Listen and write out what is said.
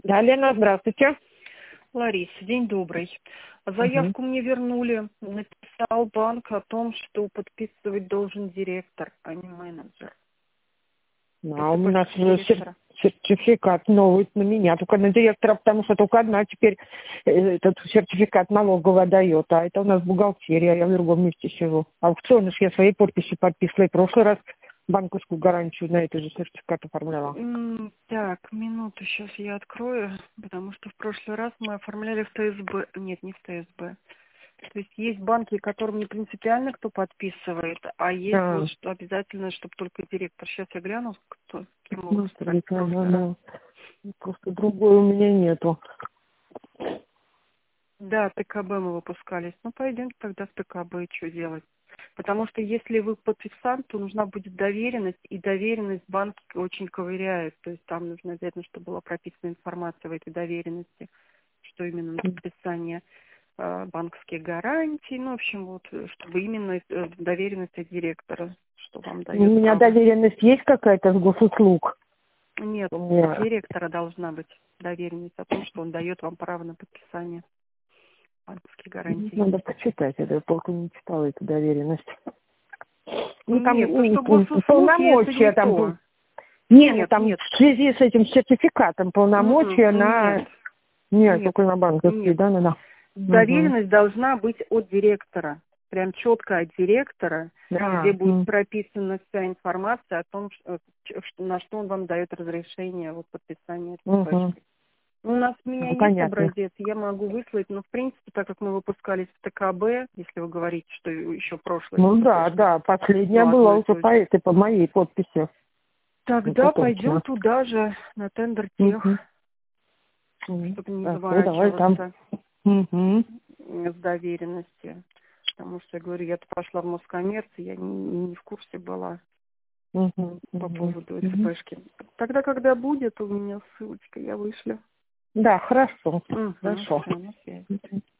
Да, Лена, здравствуйте. Лариса, день добрый. Мгм. Заявку мне вернули. Написал банк о том, что подписывать должен директор, а не менеджер. А Это у нас почта директора. сертификат новый на меня, только на директора, потому что только одна теперь этот сертификат налоговая дает, а это у нас бухгалтерия, я в другом месте сижу. Аукционы ж я своей подписью подписывала, и в прошлый раз банковскую гарантию на этот же сертификат оформляла. Так, минуту, сейчас я открою, потому что в прошлый раз мы оформляли в ТСБ. Нет, не в ТСБ. То есть банки, которым не принципиально, кто подписывает, а есть А, вот что обязательно, чтобы только директор. Сейчас я гляну, кто, с кем мы выпускали смотри, в прошлый раз. просто другой у меня нету. Да, ТКБ мы выпускались. Ну, пойдемте тогда с ТКБ, и что делать. Потому что если вы подписант, то нужна будет доверенность, и доверенность банки очень ковыряет. То есть там нужно обязательно, чтобы была прописана информация в этой доверенности, что именно на подписание банковских гарантий. Ну, в общем, вот, чтобы именно доверенность от директора, что вам У дает меня право. доверенность есть какая-то с госуслуг? Нет, У от меня директора должна быть доверенность о том, что он дает вам право на подписание банковских гарантий. надо почитать, это я только не читала эту доверенность. Ну, там Нет, то, что госуслуги, это не полномочия там. то. Не, ну Нет, там нет. в связи с этим сертификатом полномочия Нет, на... Нет, нет, только на банковские, нет. да. Угу. Доверенность должна быть от директора. Прям четко от директора, где Да. будет прописана вся информация о том, на что он вам дает разрешение вот, подписания Угу. ТПшки. У меня Ну, есть понятно. образец, я могу выслать, но в принципе, так как мы выпускались в ТКБ, если вы говорите, что еще прошлая Ну да, ТПшка, да, последняя то одно была и уже то же. по моей подписи. Это Тогда пойдем точно. туда же, на тендер тех, Угу. чтобы не Так, ну давай там. заворачиваться Угу. с доверенности. Потому что, я говорю, я-то пошла в Москоммерц, я не в курсе была Угу. по Угу. поводу Угу. СПшки. Тогда, когда будет у меня ссылочка, я вышлю. Да, хорошо. Угу, Хорошо. все, на связи.